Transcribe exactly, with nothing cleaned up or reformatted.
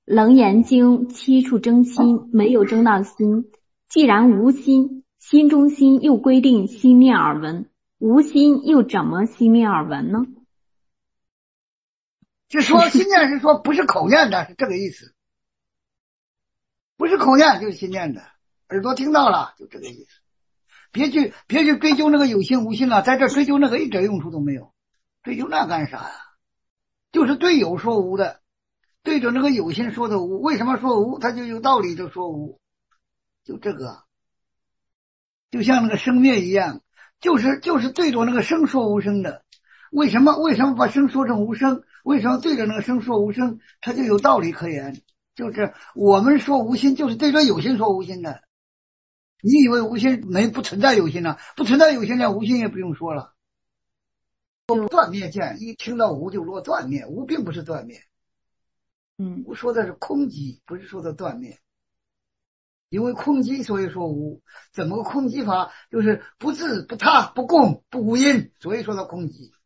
楞严经七处争心，没有争到心。既然无心，心中心又规定心念耳闻，无心又怎么心念耳闻呢？ 就说心念是说不是口念的，是这个意思。不是口念就是心念的，耳朵听到了就这个意思。别去别去追究那个有心无心了，在这追究那个一点用处都没有。追究那干啥呀？就是对有说无的，对着那个有心说的无。为什么说无？他就有道理就说无，就这个。就像那个生灭一样，就是就是对着那个生说无声的。为什么为什么把生说成无声？为什么对着那个生说无声？它就有道理可言。就是我们说无心，就是对着有心说无心的。你以为无心没不存在有心呢？不存在有心了，无心也不用说了。断灭见，一听到无就落断灭，无并不是断灭。 嗯， 无说的是空寂，不是说的断灭。因为空寂，所以说无。怎么个空寂法？就是不自不他不共不无因，所以说的空寂。